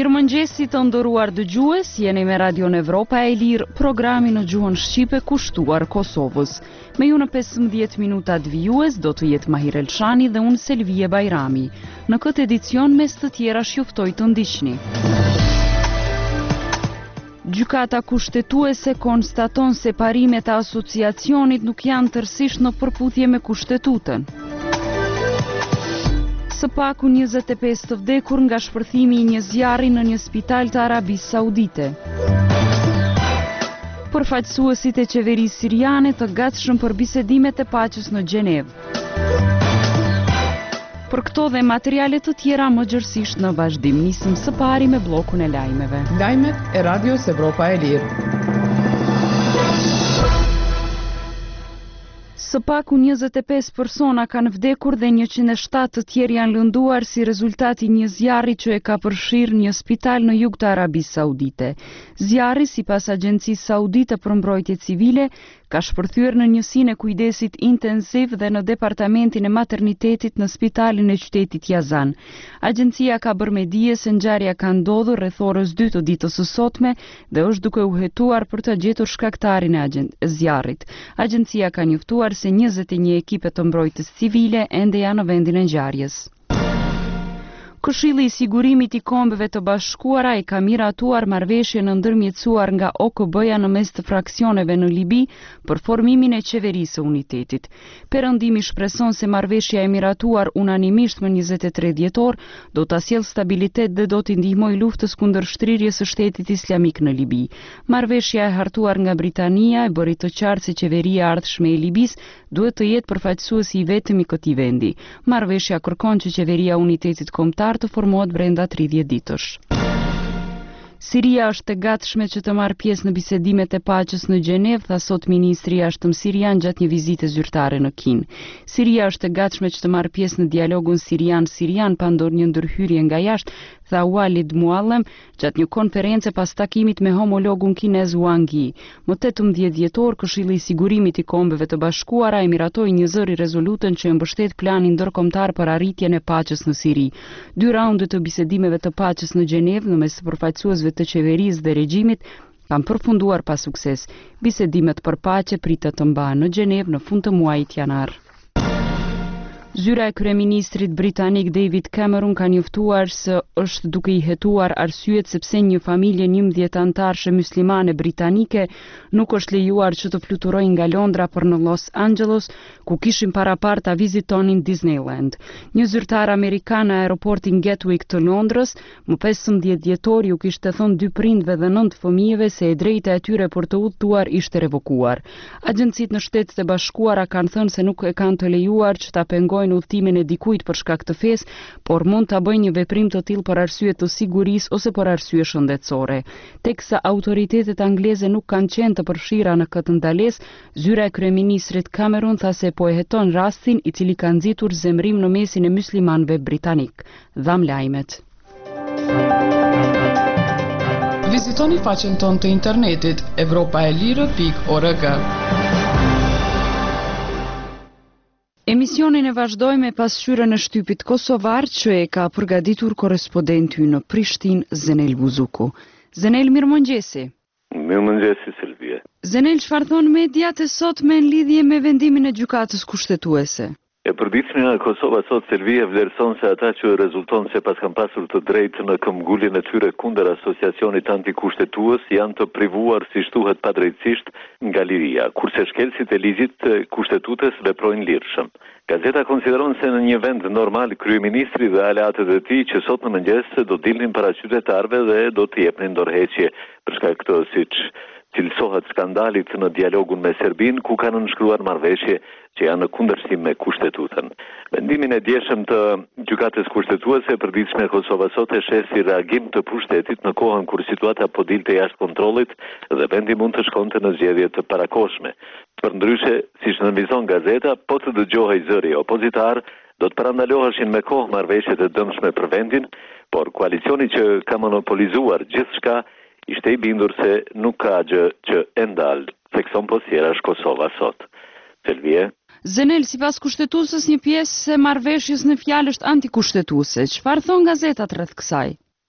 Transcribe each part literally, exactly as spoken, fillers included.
Mirëmëngjesi të nderuar dëgjues, jeni me Radion Evropa e Lirë, programi në gjuhën shqipe kushtuar Kosovës. Me ju në pesëmbëdhjetë minutat vijues do të jetë Mahir Elshani dhe unë Selvie Bajrami. Në këtë edicion mes të tjera juftoj të ndiqni. Gjykata kushtetuese konstaton se parimet e asociacionit nuk janë tërësisht në përputhje me kushtetutën. Së paku njëzet e pesë të vdekur nga shpërthimi i një zjarri në një spital të Arabisë Saudite. Përfaqësuesit e qeverisë siriane të gatshëm për bisedimet e paqes në Gjenevë. Për këto dhe materiale të tjera më gjërësisht në vazhdim, nisim së pari me bllokun e lajmeve. Lajmet e Radios Evropa e Lirë. Së paku njëzet e pesë persona kanë vdekur dhe njëqind e shtatë të tjerë janë lënduar si rezultati një zjarri që e ka përfshirë një spital në jug të Arabisë Saudite. Zjarri, sipas Agjencisë Saudite për Mbrojtje Civile, ka shpërthyer në njësinë e kujdesit intensiv dhe në departamentin e maternitetit në spitalin e qytetit Yazan. Agjencia ka bërë me dije se ngjarja ka ndodhur rreth orës dy të ditës së sotme dhe është duke u hetuar për të gjetur shkaktarin e zjarrit. Agjencia ka njoftuar se njëzet e një ekipe të mbrojtjes civile ende janë në vendin e ngjarjes. Këshilli i Sigurimit i Kombeve të Bashkuara e ka miratuar marrëveshjen e ndërmjetësuar nga O K B-ja në mes të fraksioneve në Libi për formimin e qeverisë së unitetit. Perëndimi shpreson se marrëveshja e miratuar unanimisht më njëzet e tre dhjetor do ta sjellë stabilitet dhe do t'i ndihmojë luftës kundër shtrirjes së shtetit islamik në Libi. Marrëveshja e hartuar nga Britania e bëri të qartë se qeveria e ardhshme e Libis duhet të jetë përfaqësuesi i vetëm i këtij vendi. Marrëveshja kërkon që qeveria e unitetit kombëtar të formohet brenda tridhjetë ditësh. Siria është e gatshme që të marrë pjesë në bisedimet e paqes në Gjenevë, tha sot ministri i jashtëm sirian gjatë një vizite zyrtare në Kin. Siria është e gatshme që të marrë pjesë në dialogun sirian-sirian pa ndonjë ndërhyrje nga jashtë, tha Walid Muallem gjatë një konference pas takimit me homologun kinez Wang Yi. Më tetëmbëdhjetë dhjetor, Këshilli i Sigurimit i Kombeve të Bashkuara e miratoi një zëri rezolutën që e mbështet planin ndërkombëtar për arritjen e paqes në Siri. Dy raunde të bisedimeve të paqes në Gjenevë në mes të përfaqësuesve të qeverisë dhe regjimit kanë përfunduar pa sukses. Bisedimet për paqe pritet të mbahen në Gjenevë në fund të muajit janar. Zyra e kryeministrit britanik David Cameron ka njoftuar se është duke i hetuar arsyet sepse një familje njëmbëdhjetë anëtarëshe muslimane britanike nuk është lejuar që të fluturojnë nga Londra për në Los Angeles, ku kishin parapar ta vizitonin Disneyland. Një zyrtar amerikan në aeroportin Gatwick të Londrës, më pesëmbëdhjetë dhjetor ju kishte thënë dy prindve dhe nëntë fëmijëve se e drejta e tyre për të udhëtuar ishte revokuar. Agjencitë në Shtetet e Bashkuara kanë thënë se nuk e kanë të lejuar që ta pengojnë në udhëtimin e dikujt për shkak të fesë, por mund ta bëjnë një veprim të tillë për arsye të sigurisë ose për arsye shëndetësore. Teksa autoritetet angleze nuk kanë qenë të përfshira në këtë ndalesë, zyra e kryeministrit Cameron tha se po e heton rastin i cili ka nxitur zemrim në mesin e muslimanëve britanik. Dham lajmet. Vizitoni faqen tonë të internetit evropaelire pikë org. Emisionin e vazhdoj me pasqyrën e shtypit kosovar që e ka përgatitur korrespondenti në Prishtinë, Zenel Buzuku. Zenel, mirëmëngjesi. Mirëmëngjesi, Selvie. Zenel, çfarë thon mediat e sotme në lidhje me vendimin e gjykatës kushtetuese? E përditshmja e Kosovës sot Selvie vlerëson se ata që rezulton se pas kanë pasur të drejtë në këmbguljen e tyre kundër asociacionit antikushtetues janë të privuar si shtuhet padrejtësisht nga liria, kurse shkelësit e ligjit kushtetutes veprojnë lirshëm. Gazeta konsideron se në një vend normal kryeministri dhe aleatët e tij që sot në mëngjes do dilnin para qytetarëve dhe do të jepnin dorëheqje për shkak të siç cilësohet skandalit në dialogun me Serbin, ku kanë nënshkruar marrëveshje që janë në kundërshtim me kushtetutën. Vendimin e djeshëm të gjykatës kushtetuese e përditshme e Kosovës sot e sheh si reagim të pushtetit në kohën kur situata po dilte jashtë kontrollit dhe vendi mund të shkonte në zgjedhje të parakohshme. Përndryshe, siç nënvizon gazeta, po të dëgjohej zëri opozitar, do të parandaloheshin me kohë marrëveshjet e dëmshme për vendin, por koalicioni që ka monopolizuar gjithçka ishte i bindur se nuk ka gjë që e ndalë, thekson posjerash Kosova sot. Selvie? Zenel, sipas kushtetuesës, një pjesë e marrëveshjes në fjalë është antikushtetuese. Çfarë thon gazetat rreth kësaj?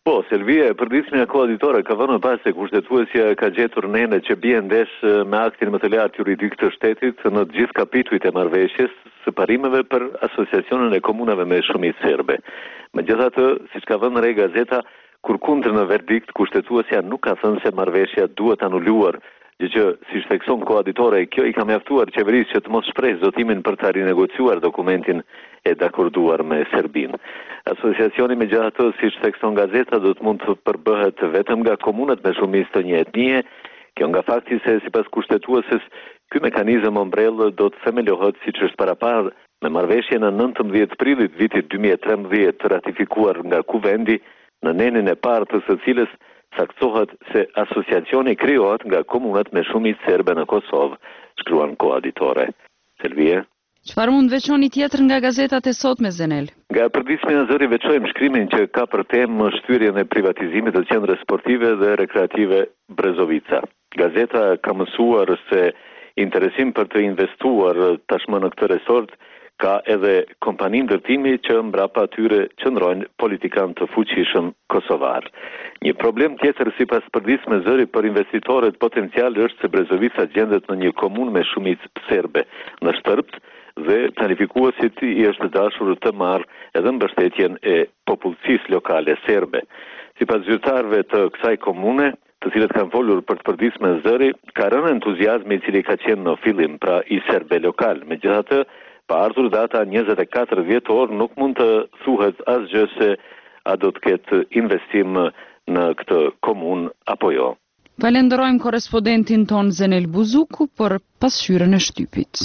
Po, Serbia e përditshmja koaditore ka vënë pas se kushtetuesja ka gjetur nene që bie ndesh me aktin më të lartë juridik të shtetit në të gjithë kapitujt e marrëveshjes së parimeve për asociacionin e komunave me shumicë serbe. Megjithatë, siç ka vënë re gazeta, kur kundër në verdikt kushtetuesja nuk ka thënë se marrëveshja duhet anuluar, gjë që siç thekson koaditore, kjo i ka mjaftuar qeverisë që të mos shprehë zotimin për të rinegociuar dokumentin e dakorduar me Serbinë. Asociacioni megjithatë, siç thekson gazeta, do të mund të përbëhet vetëm nga komunat me shumicë të një etnie, kjo nga fakti se sipas kushtetueses ky mekanizëm ombrellë do të themelohet siç është paraparë me marrëveshjen e nëntëmbëdhjetë prillit vitit dy mijë e trembëdhjetë të ratifikuar nga Kuvendi, në nenin e parë të së cilës saktohet se asociacioni krijohet nga komunat me shumicë serbe në Kosovë, shkruan koaditore. Selvie. Çfarë mund veçoni tjetër nga gazetat e sotme, Zenel? Nga përditshmja e zëri veçojmë shkrimin që ka për temë shtyrjen e privatizimit të qendrës sportive dhe rekreative Brezovica. Gazeta ka mësuar se interesim për të investuar tashmë në këtë resort ka edhe kompani ndërtimi që mbrapa tyre qëndrojnë politikan të fuqishëm kosovar. Një problem tjetër sipas përditshme zëri për investitorët potencial është se Brezovica gjendet në një komunë me shumicë serbe në Shtërpt dhe planifikuesit i është dashur të marrë edhe mbështetjen e popullsisë lokale serbe. Sipas zyrtarëve të kësaj komune, të cilët kanë folur për të përditshme zëri, ka rënë entuziazmi i cili ka qenë në fillim pra i serbe lokal. Megjithatë, pa ardhur data njëzet e katër dhjetor nuk mund të thuhet asgjë se a do të ketë investim në këtë komunë apo jo. Falenderojmë korrespondentin ton Zenel Buzuku për pasqyrën e shtypit.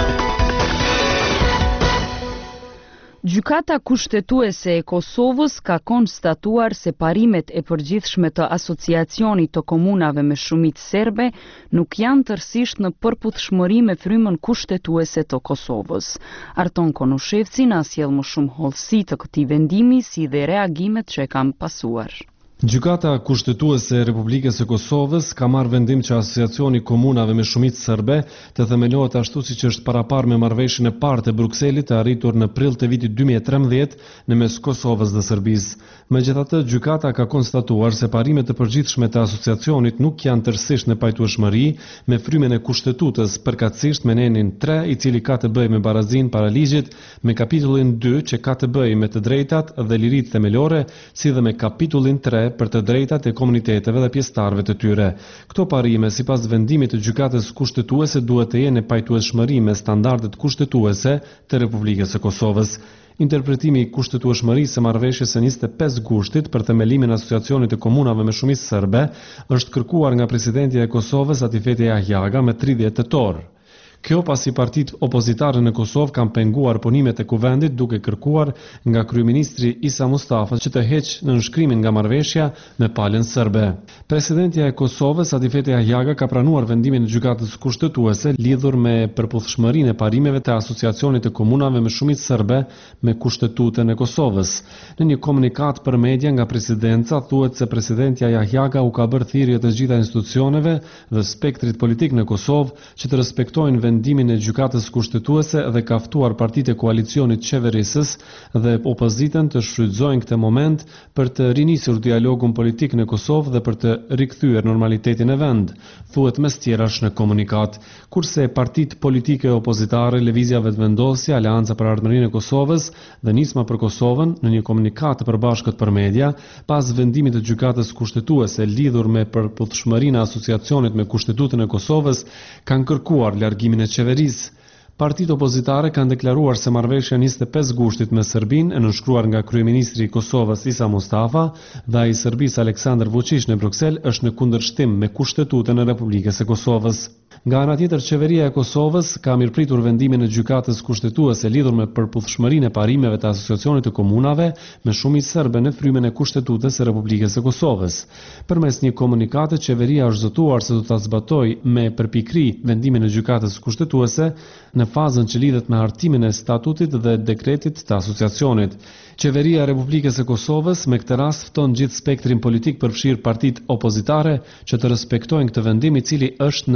Gjykata kushtetuese e Kosovës ka konstatuar se parimet e përgjithshme të asociacionit të komunave me shumicë serbe nuk janë tërësisht në përputhshmëri me frymën kushtetuese të Kosovës. Arton Konushevci na sjell më shumë hollësi të këtij vendimi si dhe reagimet që e kanë pasuar. Gjykata kushtetuese e Republikës së Kosovës ka marrë vendim që asociacioni komunave me shumicë serbe të themelohet ashtu siç është paraparë me marrëveshjen e parë të Brukselit të arritur në prill të vitit dy mijë e trembëdhjetë në mes Kosovës dhe Serbisë. Megjithatë, gjykata ka konstatuar se parimet të përgjithshme të asociacionit nuk janë tërësisht në pajtueshmëri me frymën e kushtetutës, përkatësisht me nenin tre, i cili ka të bëjë me barazinë para ligjit, me kapitullin dy që ka të bëjë me të drejtat dhe liritë themelore, si dhe me kapitullin tre për të drejtat e komuniteteve dhe pjesëtarëve të tyre. Këto parime, sipas vendimit të gjykatës kushtetuese, duhet të jenë në pajtueshmëri me standardet kushtetuese të Republikës së Kosovës. Interpretimi i kushtetueshmërisë së marrëveshjes së njëzet e pesë gushtit për themelimin e asociacionit të komunave me shumicë serbe është kërkuar nga presidentja e Kosovës Atifete Jahjaga me tridhjetë tetor. Kjo pasi partitë opozitare në Kosovë kanë penguar punimet e kuvendit duke kërkuar nga kryeministri Isa Mustafa që të heqë në nënshkrimin nga marrëveshja me palën serbe. Presidentja e Kosovës Atifete Jahjaga ka pranuar vendimin e gjykatës kushtetuese lidhur me përputhshmërinë e parimeve të asociacionit të komunave me shumicë serbe me kushtetutën e Kosovës. Në një komunikat për media nga presidenca thuhet se presidentja Jahjaga u ka bërë thirrje të gjitha institucioneve dhe spektrit politik në Kosovë që të respektojnë vendimin e gjykatës kushtetuese dhe ka ftuar partitë e koalicionit qeverisës dhe opozitën të shfrytëzojnë këtë moment për të rinisur dialogun politik në Kosovë dhe për të rikthyer normalitetin e vend, thuhet mes tjerash në komunikat. Kurse partitë politike opozitare, Lëvizja Vetëvendosja, Aleanca për Ardhmërinë e Kosovës dhe Nisma për Kosovën në një komunikat të përbashkët për media, pas vendimit të gjykatës kushtetuese lidhur me përputhshmërinë e asociacionit me kushtetutën e Kosovës, kanë kërkuar largimin e qeverisë. Partitë opozitare kanë deklaruar se marrëveshja njëzet e pesë gushtit me Serbinë, e nënshkruar nga kryeministri i Kosovës Isa Mustafa dhe ai i Serbisë Aleksandar Vučić në Bruksel, është në kundërshtim me kushtetutën e Republikës së Kosovës. Nga ana tjetër, qeveria e Kosovës ka mirëpritur vendimin e gjykatës kushtetuese lidhur me përputhshmërinë e parimeve të asociacionit të komunave me shumicë serbe në frymën e kushtetutës së Republikës së Kosovës. Përmes një komunikati, qeveria është zotuar se do ta zbatojë me përpikri vendimin e gjykatës kushtetuese në fazën që lidhet me hartimin e statutit dhe dekretit të asociacionit. Qeveria e Republikës së Kosovës me këtë rast fton gjithë spektrin politik përfshirë partitë opozitare që të respektojnë këtë vendim, i cili është në përputhje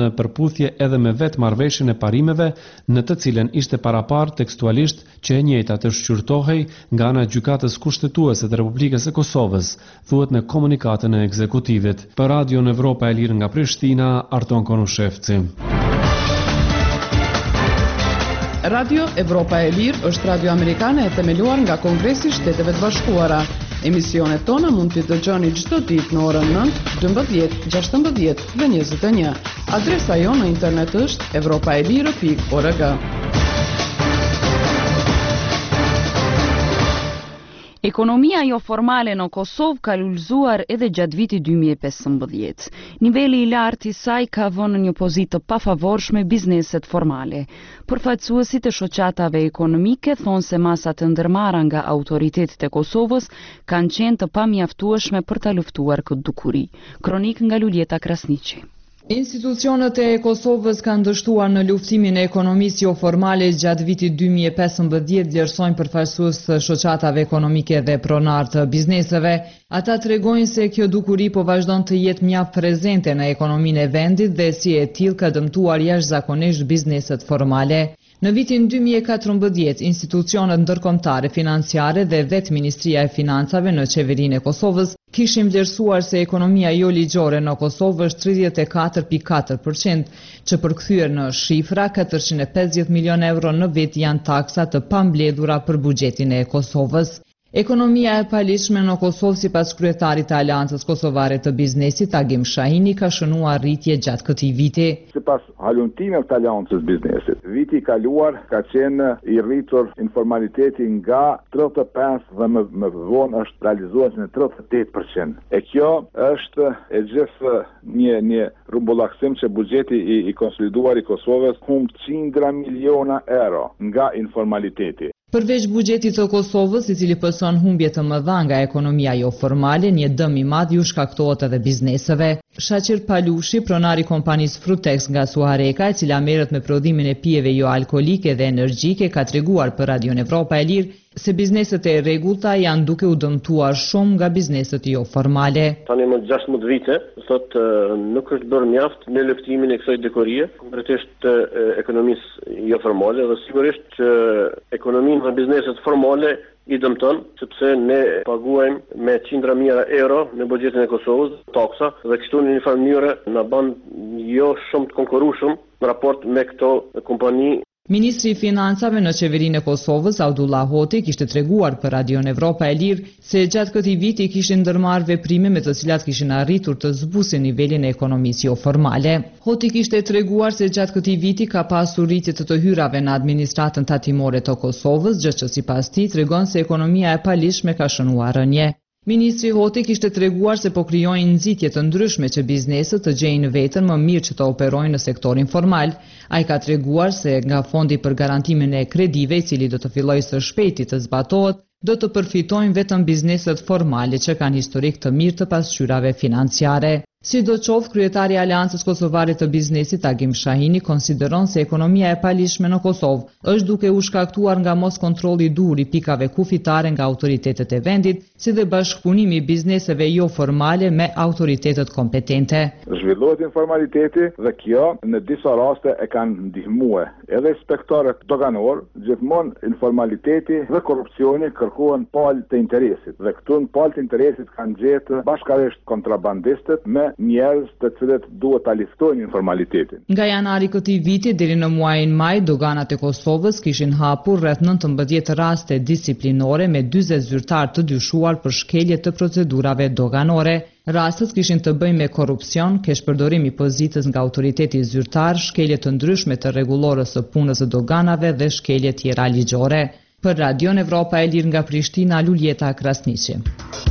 përputhje edhe me vetë marrëveshjen e parimeve, në të cilën ishte parapar tekstualisht që e njëjta të shqyrtohej nga ana e gjykatës kushtetuese të Republikës së Kosovës, thuhet në komunikatën e ekzekutivit. Për Radion Evropa e Lirë nga Prishtina, Arton Konushevci. Radio Evropa e Lirë është radio amerikane e themeluar nga Kongresi i Shteteve të Bashkuara. Emisionet tona mund t'i dëgjoni çdo ditë në orën nëntë, dymbëdhjetë, gjashtëmbëdhjetë dhe njëzet e një. Adresa jonë në internet është evropaelire pikë org. Ekonomia jo formale në Kosovë ka lullzuar edhe gjatë vitit dy mijë e pesëmbëdhjetë. Niveli i lartë i saj ka vënë në një pozitë të pafavorshme bizneset formale. Përfaqësuesit e shoqatave ekonomike thonë se masat e ndërmarra nga autoritetet e Kosovës kanë qenë të pamjaftueshme për ta luftuar këtë dukuri. Kronik nga Luljeta Krasniqi. Institucionet e Kosovës kanë dështuar në luftimin e ekonomisë jo formale gjatë vitit dy mijë e pesëmbëdhjetë, vlerësojnë përfaqësues të shoqatave ekonomike dhe pronar të bizneseve. Ata tregojnë se kjo dukuri po vazhdon të jetë mjaft prezente në ekonominë e vendit dhe si e tillë ka dëmtuar jashtëzakonisht bizneset formale. Në vitin dy mijë e katërmbëdhjetë, institucionet ndërkombëtare financiare dhe vetë Ministria e Financave në qeverinë e Kosovës kishin vlerësuar se ekonomia jo ligjore në Kosovë është tridhjetë e katër pikë katër përqind, që përkthyer në shifra katërqind e pesëdhjetë milion euro në vit janë taksa të pambledhura për buxhetin e Kosovës. Ekonomia e palishme në Kosovë, sipas kryetarit të Aleancës Kosovare të Biznesit, Agim Shahini, ka shënuar rritje gjatë këtij viti. Sipas halumtimeve të Aleancës Biznesit, viti i kaluar ka qenë i rritur informaliteti nga tridhjetë e pesë dhe më, më vonë është realizuar në tridhjetë e tetë përqind. E kjo është e gjithë një një rrumbullaksim që buxheti i, i konsoliduar i Kosovës humb qindra miliona euro nga informaliteti. Përveç buxhetit të Kosovës, i cili pëson humbje të mëdha nga ekonomia jo formale, një dëm i madh ju shkaktohet edhe bizneseve. Shaqir Palushi, pronari kompanisë Frutex nga Suareka, e cila merret me prodhimin e pijeve jo alkolike dhe energjike, ka treguar për Radion Evropa e Lirë se bizneset e rregullta janë duke u dëmtuar shumë nga bizneset jo formale. Tani më gjashtëmbëdhjetë vite, thot nuk është bërë mjaft në luftimin e kësaj dekorie, konkretisht ekonomisë jo formale, dhe sigurisht që ekonominë dhe bizneset formale i dëmton, sepse ne paguajmë me qindra mijëra euro në buxhetin e Kosovës taksa dhe kështu në një farë mënyrë na bën jo shumë të konkurrueshëm në raport me këto kompani. Ministri i Financave në qeverinë e Kosovës, Abdullah Hoti, kishte treguar për Radion Evropa e Lirë se gjatë këtij viti kishin ndërmarrë veprime me të cilat kishin arritur të zbusin nivelin e ekonomisë jo formale. Hoti kishte treguar se gjatë këtij viti ka pasur rritje të të hyrave në administratën tatimore të Kosovës, gjë që sipas tij tregon se ekonomia e palishme ka shënuar rënje. Ministri Hoti kishte treguar se po krijojnë nxitje të ndryshme që bizneset të gjejnë veten më mirë që të operojnë në sektorin formal. Ai ka treguar se nga fondi për garantimin e kredive, i cili do të fillojë së shpejti të zbatohet, do të përfitojnë vetëm bizneset formale që kanë historik të mirë të pasqyrave financiare. Sidoqoftë, kryetari i Aleancës Kosovare të Biznesit, Agim Shahini, konsideron se ekonomia e palishme në Kosovë është duke u shkaktuar nga mos kontrolli i dur i pikave kufitare nga autoritetet e vendit, si dhe bashkëpunimi i bizneseve jo formale me autoritetet kompetente. Zhvillohet informaliteti dhe kjo në disa raste e kanë ndihmuar edhe inspektorët doganor, gjithmonë informaliteti dhe korrupsioni kërkohen palë të interesit dhe këtu në palë të interesit kanë gjetë bashkërisht kontrabandistët me njerëz të cilët duhet ta luftojnë informalitetin. Nga janari këtij viti deri në muajin maj, doganat e Kosovës kishin hapur rreth nëntëmbëdhjetë raste disiplinore me dyzet zyrtar të dyshuar për shkelje të procedurave doganore. Rastet kishin të bëjnë me korrupsion, keshpërdorim i pozitës nga autoriteti zyrtar, shkelje të ndryshme të rregullorës së punës së doganave dhe shkelje tjera ligjore. Për Radion Evropa e Lirë nga Prishtina, Luljeta Krasniqi.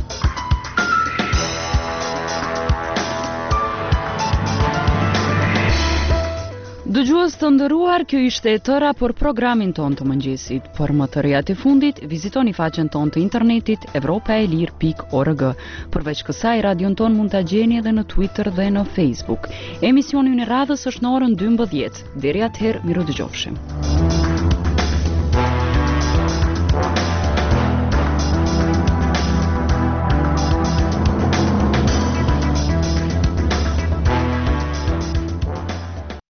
Dëgjues të nderuar, kjo ishte e tëra për programin ton të mëngjesit. Për më të rejat e fundit, vizitoni faqen ton të internetit evropaelir pikë org. Përveç kësaj, radion ton mund ta gjeni edhe në Twitter dhe në Facebook. Emisioni i radhës është në orën dymbëdhjetë. Deri atëherë, miru dëgjofshim.